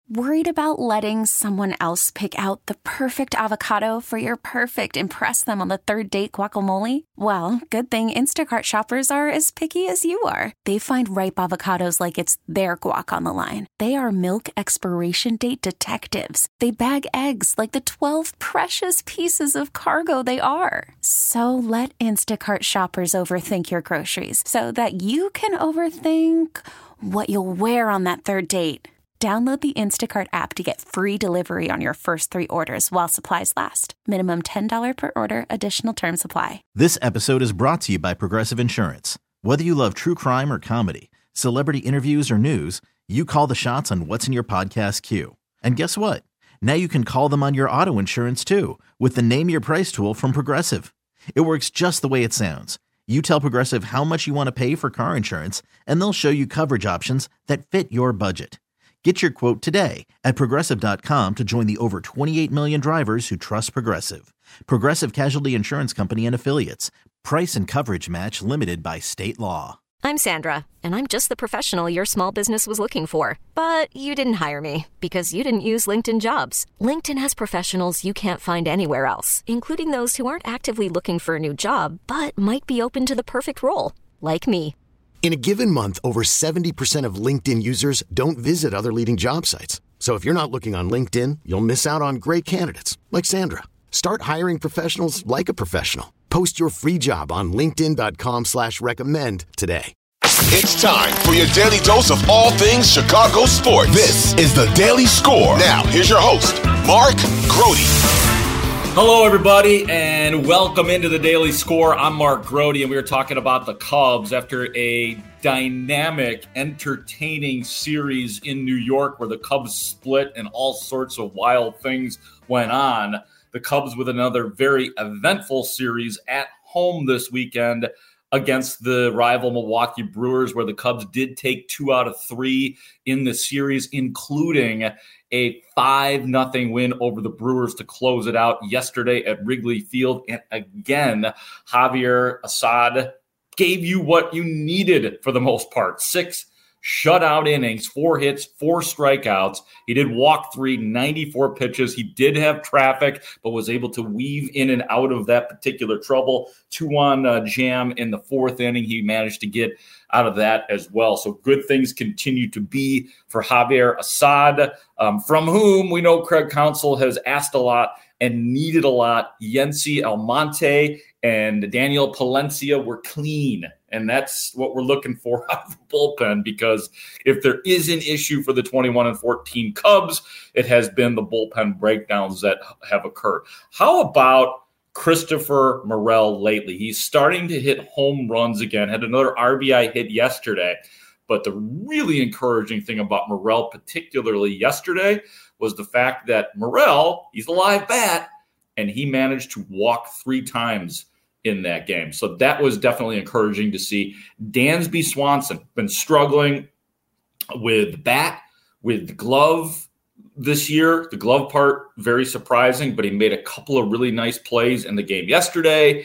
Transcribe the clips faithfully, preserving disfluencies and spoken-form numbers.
Worried about letting someone else pick out the perfect avocado for your perfect impress them on the third date guacamole? Well, good thing Instacart shoppers are as picky as you are. They find ripe avocados like it's their guac on the line. They are milk expiration date detectives. They bag eggs like the twelve precious pieces of cargo they are. So let Instacart shoppers overthink your groceries so that you can overthink what you'll wear on that third date. Download the Instacart app to get free delivery on your first three orders while supplies last. Minimum ten dollars per order. Additional terms apply. This episode is brought to you by Progressive Insurance. Whether you love true crime or comedy, celebrity interviews or news, you call the shots on what's in your podcast queue. And guess what? Now you can call them on your auto insurance too with the Name Your Price tool from Progressive. It works just the way it sounds. You tell Progressive how much you want to pay for car insurance, and they'll show you coverage options that fit your budget. Get your quote today at Progressive dot com to join the over twenty-eight million drivers who trust Progressive. Progressive Casualty Insurance Company and Affiliates. Price and coverage match limited by state law. I'm Sandra, and I'm just the professional your small business was looking for. But you didn't hire me because you didn't use LinkedIn Jobs. LinkedIn has professionals you can't find anywhere else, including those who aren't actively looking for a new job, but might be open to the perfect role, like me. In a given month, over seventy percent of LinkedIn users don't visit other leading job sites. So if you're not looking on LinkedIn, you'll miss out on great candidates like Sandra. Start hiring professionals like a professional. Post your free job on linkedin dot com slash recommend today. It's time for your daily dose of all things Chicago sports. This is the Daily Score. Now, here's your host, Mark Grote. Hello, everybody, and welcome into the Daily Score. I'm Mark Grote, and we are talking about the Cubs after a dynamic, entertaining series in New York where the Cubs split and all sorts of wild things went on. The Cubs with another very eventful series at home this weekend against the rival Milwaukee Brewers, where the Cubs did take two out of three in the series, including a five nothing win over the Brewers to close it out yesterday at Wrigley Field. And again, Javier Assad gave you what you needed for the most part. Six shutout innings, four hits, four strikeouts. He did walk three, ninety-four pitches. He did have traffic, but was able to weave in and out of that particular trouble. Two on uh, jam in the fourth inning. He managed to get out of that as well. So good things continue to be for Javier Assad, um, from whom we know Craig Counsell has asked a lot and needed a lot. Yency Almonte and Daniel Palencia were clean. And that's what we're looking for out of the bullpen, because if there is an issue for the twenty-one and fourteen Cubs, it has been the bullpen breakdowns that have occurred. How about Christopher Morel lately? He's starting to hit home runs again, had another R B I hit yesterday. But the really encouraging thing about Morel, particularly yesterday, was the fact that Morel, he's a live bat, and he managed to walk three times in that game. So that was definitely encouraging to see. Dansby Swanson been struggling with bat, with glove this year. The glove part, very surprising, but he made a couple of really nice plays in the game yesterday.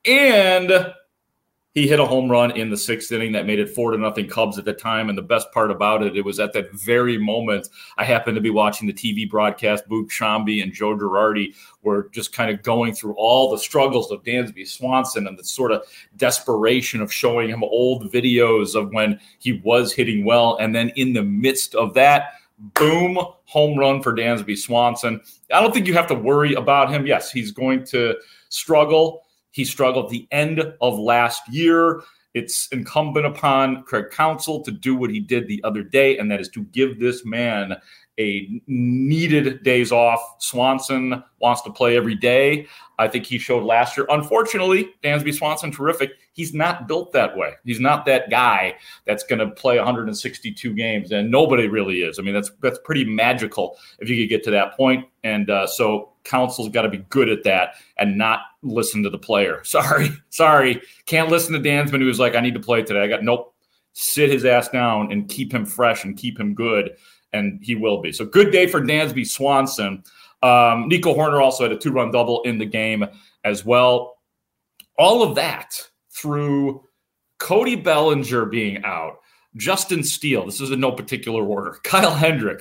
And he hit a home run in the sixth inning that made it four to nothing Cubs at the time. And the best part about it, it was at that very moment I happened to be watching the T V broadcast. Boog Sciambi and Joe Girardi were just kind of going through all the struggles of Dansby Swanson and the sort of desperation of showing him old videos of when he was hitting well. And then in the midst of that, boom, home run for Dansby Swanson. I don't think you have to worry about him. Yes, he's going to struggle. He struggled at the end of last year. It's incumbent upon Craig Counsell to do what he did the other day, and that is to give this man a needed days off. Swanson wants to play every day. I think he showed last year. Unfortunately, Dansby Swanson, terrific. He's not built that way. He's not that guy that's going to play one hundred sixty-two games, and nobody really is. I mean, that's that's pretty magical if you could get to that point. And uh, so Counsell's got to be good at that and not listen to the player. Sorry, sorry. Can't listen to Dansman, who was like, I need to play today. I got nope. Sit his ass down and keep him fresh and keep him good. And he will be. So good day for Dansby Swanson. Um, Nico Horner also had a two-run double in the game as well. All of that through Cody Bellinger being out, Justin Steele, this is in no particular order, Kyle Hendricks,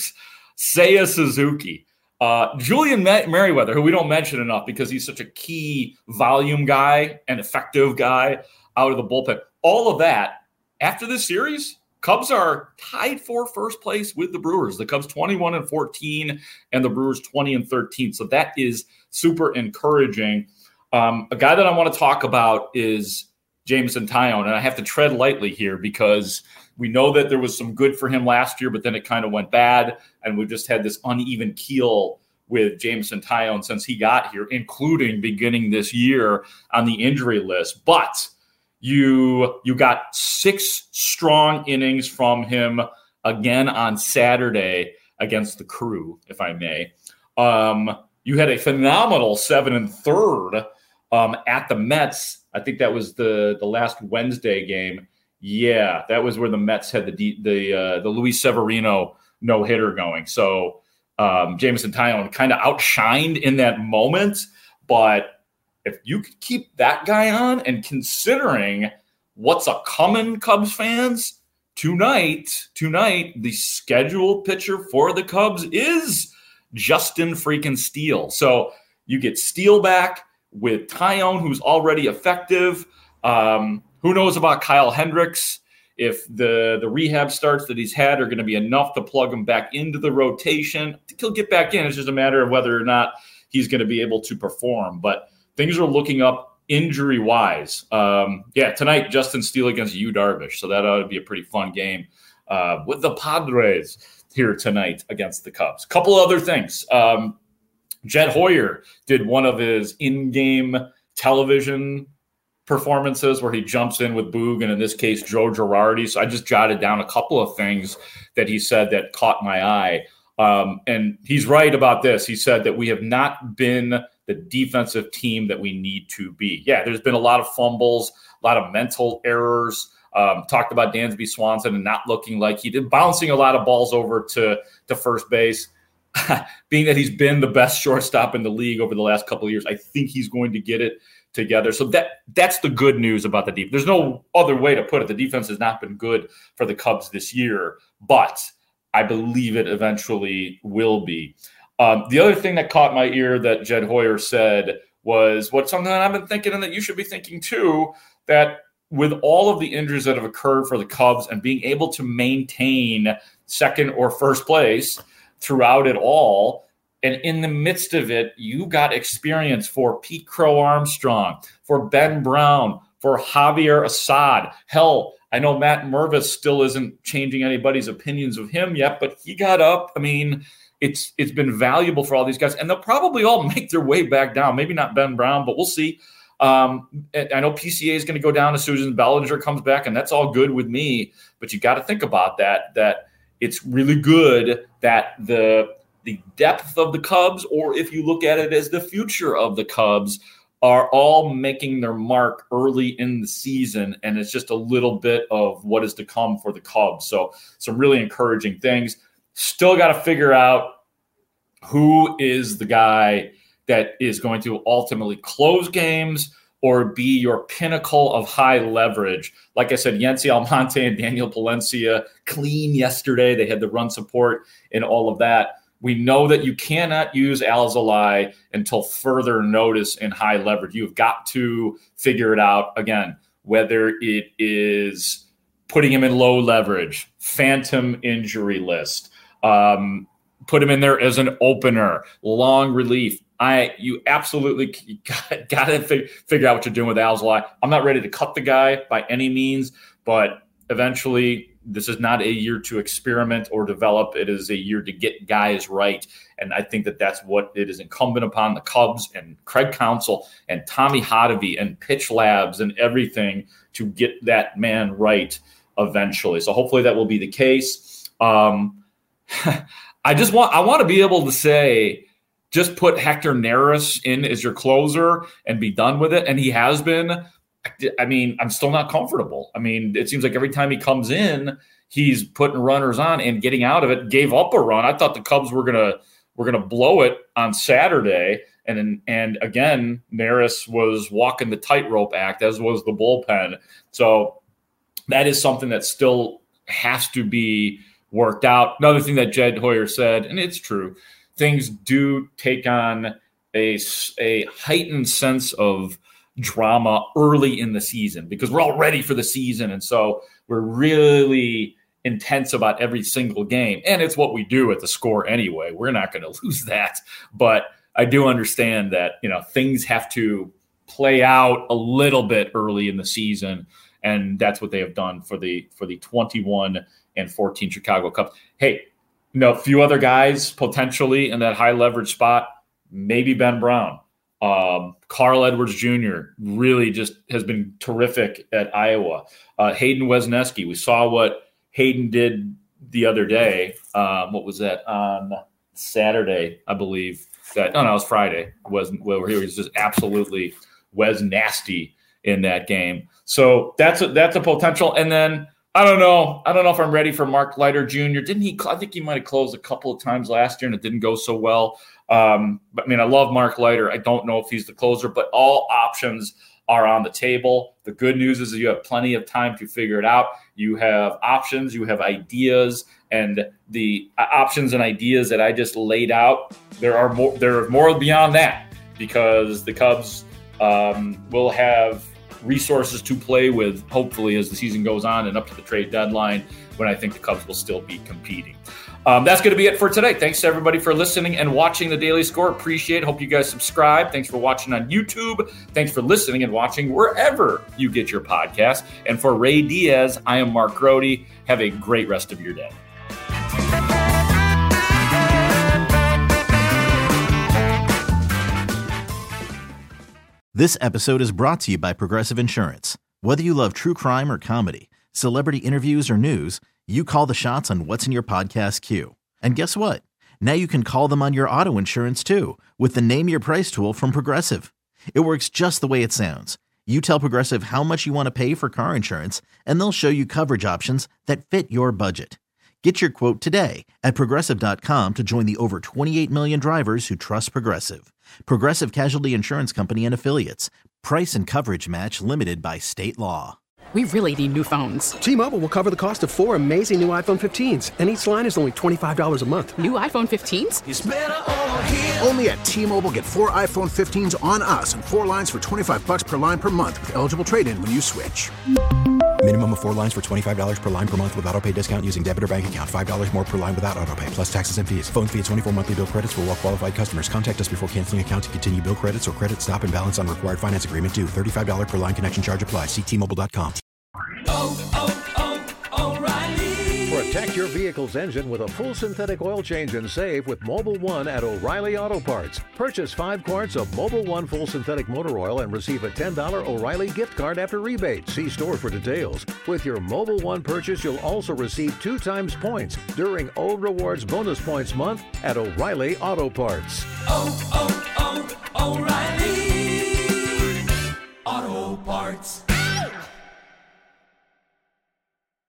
Seiya Suzuki. Uh, Julian Mer- Merriweather, who we don't mention enough because he's such a key volume guy and effective guy out of the bullpen. All of that, after this series, Cubs are tied for first place with the Brewers. The Cubs twenty-one and fourteen and the Brewers twenty and thirteen. So that is super encouraging. Um, a guy that I want to talk about is Jameson Taillon, and I have to tread lightly here because we know that there was some good for him last year, but then it kind of went bad, and we've just had this uneven keel with Jameson Taillon since he got here, including beginning this year on the injury list. But you you got six strong innings from him again on Saturday against the Crew, if I may. Um, you had a phenomenal seven and third um, at the Mets. I think that was the, the last Wednesday game. Yeah, that was where the Mets had the the uh, the Luis Severino no hitter going. So um, Jameson Taillon kind of outshined in that moment. But if you could keep that guy on, and considering what's a coming, Cubs fans, tonight, tonight the scheduled pitcher for the Cubs is Justin freaking Steele. So you get Steele back with Taillon, who's already effective. Um, Who knows about Kyle Hendricks? If the, the rehab starts that he's had are going to be enough to plug him back into the rotation, I think he'll get back in. It's just a matter of whether or not he's going to be able to perform. But things are looking up injury-wise. Um, yeah, tonight, Justin Steele against Yu Darvish. So that ought to be a pretty fun game uh, with the Padres here tonight against the Cubs. Couple other things. Um, Jed Hoyer did one of his in-game television performances where he jumps in with Boog, and in this case, Joe Girardi. So I just jotted down a couple of things that he said that caught my eye. Um, and he's right about this. He said that we have not been the defensive team that we need to be. Yeah, there's been a lot of fumbles, a lot of mental errors. Um, talked about Dansby Swanson and not looking like he did, bouncing a lot of balls over to, to first base. Being that he's been the best shortstop in the league over the last couple of years, I think he's going to get it together. So that that's the good news about the defense. There's no other way to put it. The defense has not been good for the Cubs this year, but I believe it eventually will be. Um, the other thing that caught my ear that Jed Hoyer said was what something that I've been thinking and that you should be thinking too, that with all of the injuries that have occurred for the Cubs and being able to maintain second or first place throughout it all, and in the midst of it, you got experience for Pete Crow Armstrong, for Ben Brown, for Javier Assad. Hell, I know Matt Mervis still isn't changing anybody's opinions of him yet, but he got up. I mean, it's it's been valuable for all these guys, and they'll probably all make their way back down. Maybe not Ben Brown, but we'll see. Um, I know P C A is going to go down as Susan Bellinger comes back, and that's all good with me. But you got to think about that, that it's really good that the the depth of the Cubs, or if you look at it as the future of the Cubs, are all making their mark early in the season, and it's just a little bit of what is to come for the Cubs. So some really encouraging things. Still got to figure out who is the guy that is going to ultimately close games or be your pinnacle of high leverage. Like I said, Yency Almonte and Daniel Palencia clean yesterday. They had the run support and all of that. We know that you cannot use Alzolay until further notice in high leverage. You've got to figure it out, again, whether it is putting him in low leverage, phantom injury list, um, put him in there as an opener, long relief. I You absolutely got, got to fig- figure out what you're doing with Alzolay. I'm not ready to cut the guy by any means, but eventually – this is not a year to experiment or develop. It is a year to get guys right. And I think that that's what it is incumbent upon the Cubs and Craig Counsell and Tommy Hotovy and Pitch Labs and everything to get that man right eventually. So hopefully that will be the case. Um, I just want, I want to be able to say, just put Hector Neris in as your closer and be done with it. And he has been. I mean, I'm still not comfortable. I mean, it seems like every time he comes in, he's putting runners on and getting out of it. Gave up a run. I thought the Cubs were gonna were gonna blow it on Saturday, and and again, Neris was walking the tightrope act, as was the bullpen. So that is something that still has to be worked out. Another thing that Jed Hoyer said, and it's true, things do take on a, a heightened sense of drama early in the season because we're all ready for the season. And so we're really intense about every single game. And it's what we do at the Score anyway. We're not going to lose that. But I do understand that, you know, things have to play out a little bit early in the season. And that's what they have done for the for the twenty-one and fourteen Chicago Cubs. Hey, you know, a few other guys potentially in that high leverage spot, maybe Ben Brown. Um, Carl Edwards Junior really just has been terrific at Iowa. Uh, Hayden Wesneski, we saw what Hayden did the other day. Um, what was that on Saturday? I believe that. Oh no, it was Friday. Was well, he was just absolutely Wes nasty in that game. So that's a, that's a potential. And then I don't know. I don't know if I'm ready for Mark Leiter Junior Didn't he? I think he might have closed a couple of times last year, and it didn't go so well. Um, but I mean, I love Mark Leiter. I don't know if he's the closer, but all options are on the table. The good news is that you have plenty of time to figure it out. You have options, you have ideas, and the options and ideas that I just laid out, there are more, there are more beyond that because the Cubs um, will have resources to play with, hopefully, as the season goes on and up to the trade deadline when I think the Cubs will still be competing. Um, that's going to be it for today. Thanks to everybody for listening and watching the Daily Score. Appreciate it. Hope you guys subscribe. Thanks for watching on YouTube. Thanks for listening and watching wherever you get your podcast. And for Ray Diaz, I am Mark Grody. Have a great rest of your day. This episode is brought to you by Progressive Insurance. Whether you love true crime or comedy, celebrity interviews or news, you call the shots on what's in your podcast queue. And guess what? Now you can call them on your auto insurance too with the Name Your Price tool from Progressive. It works just the way it sounds. You tell Progressive how much you want to pay for car insurance, and they'll show you coverage options that fit your budget. Get your quote today at Progressive dot com to join the over twenty-eight million drivers who trust Progressive. Progressive Casualty Insurance Company and Affiliates. Price and coverage match limited by state law. We really need new phones. T-Mobile will cover the cost of four amazing new iPhone fifteens, and each line is only twenty-five dollars a month. New iPhone fifteens? It's better over here. Only at T-Mobile, get four iPhone fifteens on us and four lines for twenty-five dollars per line per month with eligible trade-in when you switch. Minimum of four lines for twenty-five dollars per line per month with autopay discount using debit or bank account. five dollars more per line without autopay, plus taxes and fees. Phone fee at twenty-four monthly bill credits for well-qualified customers. Contact us before canceling account to continue bill credits or credit stop and balance on required finance agreement due. thirty-five dollars per line connection charge applies. See T Mobile dot com. Oh, oh, oh, O'Reilly. Protect your vehicle's engine with a full synthetic oil change and save with Mobil one at O'Reilly Auto Parts. Purchase five quarts of Mobil one full synthetic motor oil and receive a ten dollars O'Reilly gift card after rebate. See store for details. With your Mobil one purchase, you'll also receive two times points during O Rewards Bonus Points Month at O'Reilly Auto Parts. Oh, oh, oh, O'Reilly.